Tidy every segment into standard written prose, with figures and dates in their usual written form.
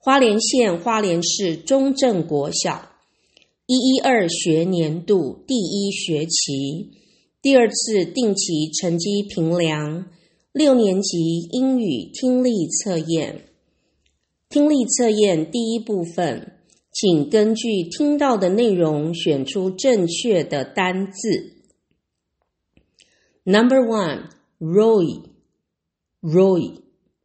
花莲县花莲市中正国小112学年度第1学期第2次定期成绩评量6年级英语听力测验。听力测验第1部分，请根据听到的内容选出正确的单字。Number 1, Roy, Roy.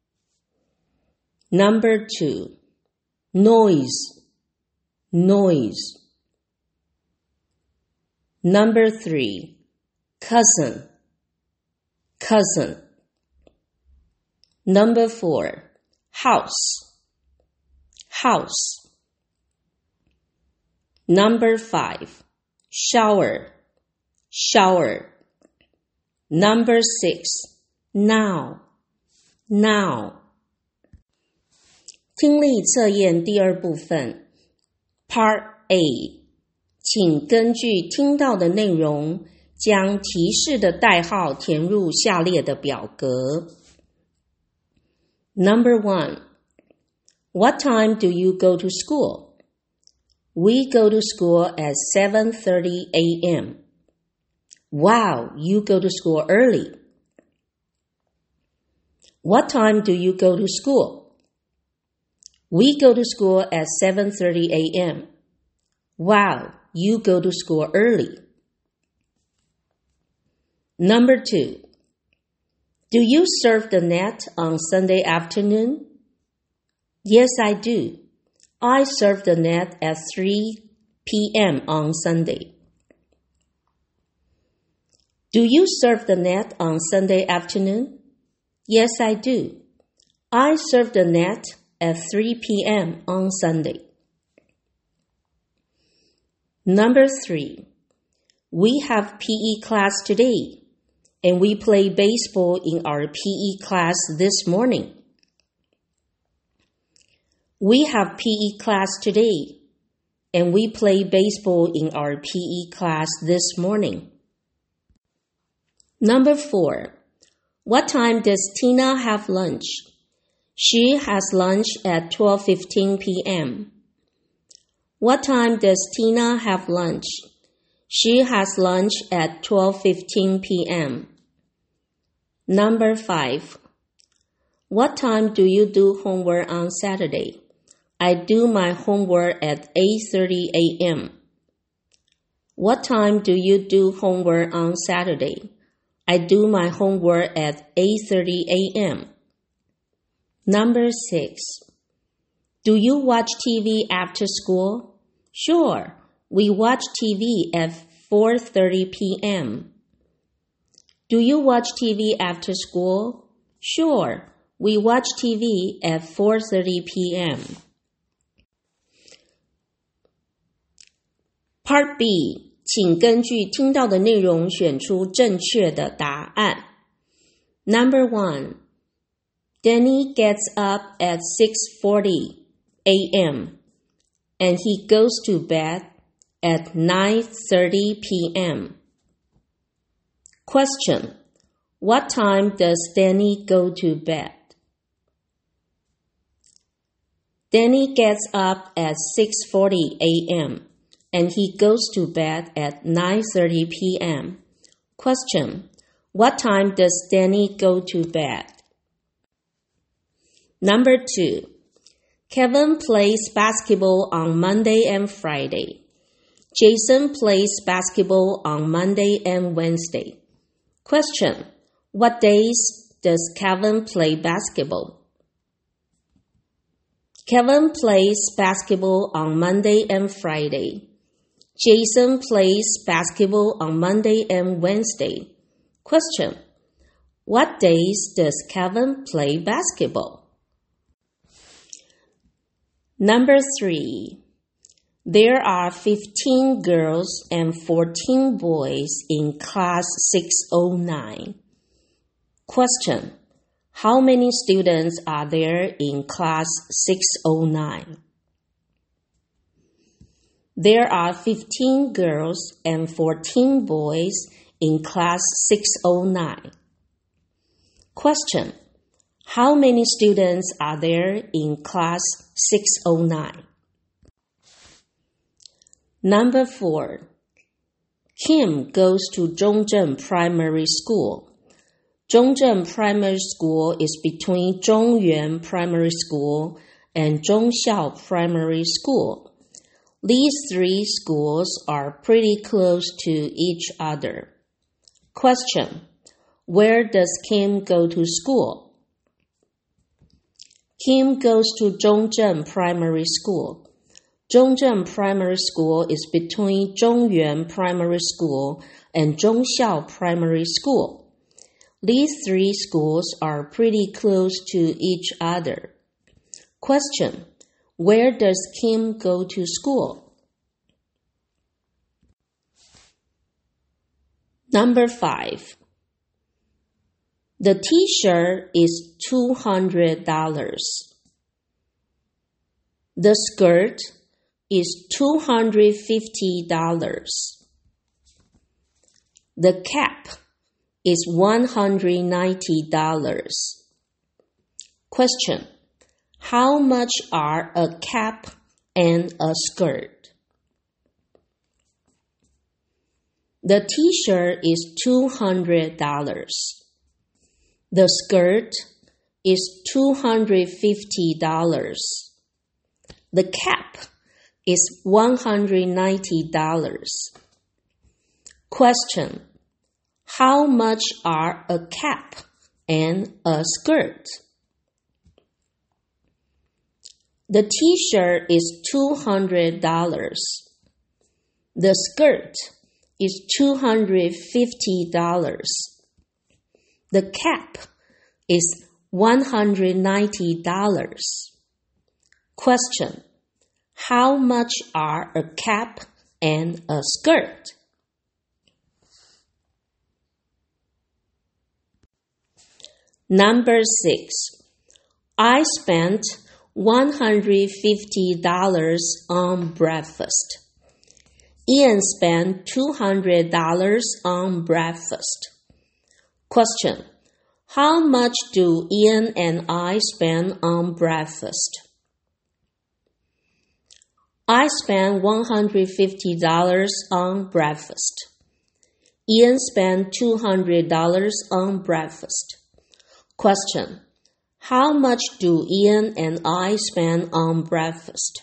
Number 2, noise, noise. Number 3, cousin, cousin. Number 4, house, house. Number 5, shower, shower. Number 6, now, now. 听力测验第2部分 Part A， 请根据听到的内容将提示的代号填入下列的表格。Number 1, What time do you go to school? We go to school at 7:30 a.m. Wow, you go to school early. What time do you go to school? We go to school at 7:30 a.m. Wow, you go to school early. Number 2. Do you surf the net on Sunday afternoon? Yes, I do. I surf the net at 3 p.m. on Sunday. Do you surf the net on Sunday afternoon? Yes, I do. I surf the net at 3 p.m. on Sunday. Number 3. We have PE class today, and we play baseball in our PE class this morning. We have PE class today, and we play baseball in our PE class this morning. Number 4. What time does Tina have lunch? She has lunch at 12:15 p.m. What time does Tina have lunch? She has lunch at 12:15 p.m. Number 5. What time do you do homework on Saturday? I do my homework at 8:30 a.m. What time do you do homework on Saturday? I do my homework at 8:30 a.m. Number 6. Do you watch TV after school? Sure, we watch TV at 4:30 p.m. Do you watch TV after school? Sure, we watch TV at 4:30 p.m. Part B， 请根据听到的内容选出正确的答案。Number 1, Danny gets up at 6:40 a.m. and he goes to bed at 9:30 p.m. Question, what time does Danny go to bed? Danny gets up at 6:40 a.m. and he goes to bed at 9:30 p.m. Question, what time does Danny go to bed? Number 2. Kevin plays basketball on Monday and Friday. Jason plays basketball on Monday and Wednesday. Question, what days does Kevin play basketball? Kevin plays basketball on Monday and Friday. Jason plays basketball on Monday and Wednesday. Question, what days does Kevin play basketball? Number 3. There are 15 girls and 14 boys in class 609. Question, how many students are there in class 609? There are 15 girls and 14 boys in class 609. Question, How many students are there in class 609? Number 4. Kim goes to Zhongzheng Primary School. Zhongzheng Primary School is between Zhongyuan Primary School and Zhongxiao Primary School. These three schools are pretty close to each other. Question: where does Kim go to school? Kim goes to Zhongzheng Primary School. Zhongzheng Primary School is between Zhongyuan Primary School and Zhongxiao Primary School. These three schools are pretty close to each other. Question: where does Kim go to school? Number 5. The t-shirt is $200. The skirt is $250. The cap is $190. Question: how much are a cap and a skirt? The t-shirt is $200. The skirt is $250. The cap is $190. Question: how much are a cap and a skirt? The t-shirt is $200. The skirt is $250. The cap is $190. Question: how much are a cap and a skirt? Number 6. I spent $150 on breakfast. Ian spent $200 on breakfast. Question: how much do Ian and I spend on breakfast? I spent $150 on breakfast. Ian spent $200 on breakfast. Question: how much do Ian and I spend on breakfast?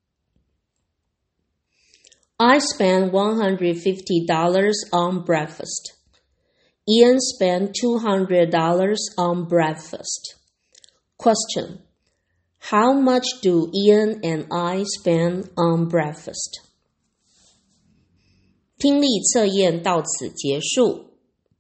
I spent $150 on breakfast. Ian spent $200 on breakfast. Question: how much do Ian and I spend on breakfast? 听力测验到此结束。